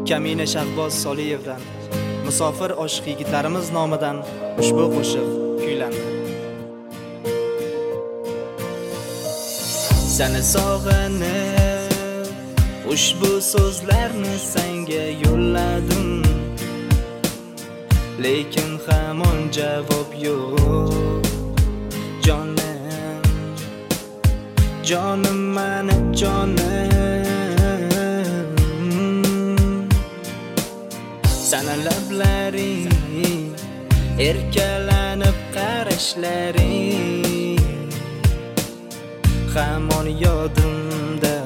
Kamina Shahboz Soliyevdan musofir oshiq yigitlarimiz nomidan ushbu qo'shiq kuylandi. Seni sog'inib ushbu so'zlarni senga yo'lladim, lekin hamon javob yo'q. Jonim, jonim mani jonim, sana lablaring erkalanib qarashlaring hamon yodimda.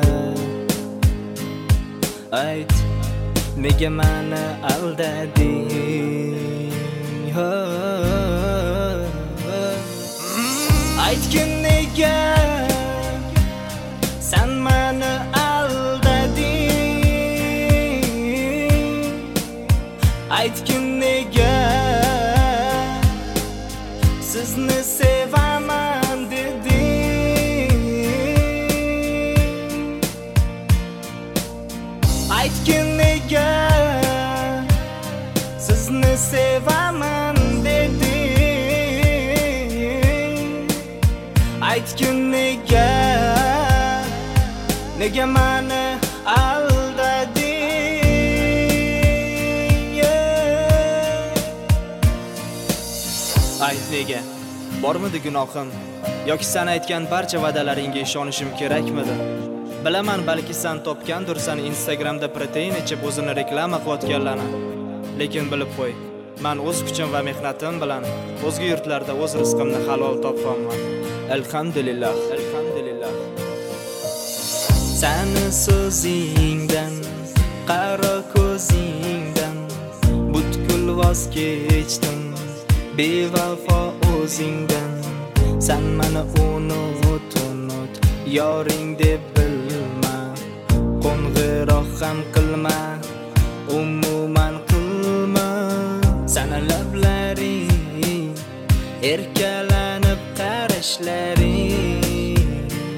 Ayt, nega meni aldading? Aytgin nega sen meni aldading? Aytgin nega sizni sevaman deding? Aytgin nega sizni sevaman deding? Aytgin nega meni aldading? Ayt, nega? Bormidi gunohim? Yoki sen aytgan barcha va'dalaringga ishonishim kerakmidi? Bilaman, balki sen topgandirsan Instagramda protein ichib o'zini reklama qilayotganlarni. Lekin bilib qo'y, men o'z kuchim va mehnatim bilan o'zga yurtlarda o'z rizqimni halol topganman. Alhamdulillah, alhamdulillah. Seni so'zingdan, qaro ko'zingdan butkul voz kechdim, bevafo o'zingdan. Sen meni unut, yoring deb bilma, qo'ng'iroq ham qilma, umuman qilma. Sana lablaring erkalanib qarashlaring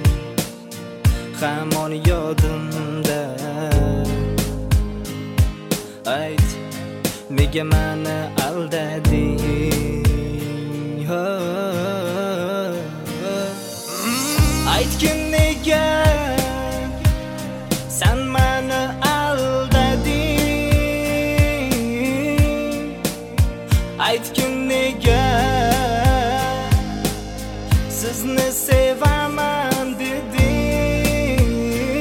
hamon yodimda. Ayt, nega meni aldading? Aytgin nega sen meni aldading? Aytgin nega sizni sevaman deding?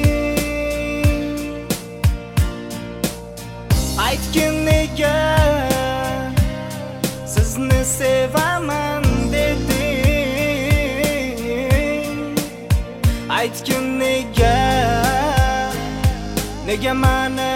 Aytgin nega sizni sevaman deding? Aytgin nega meni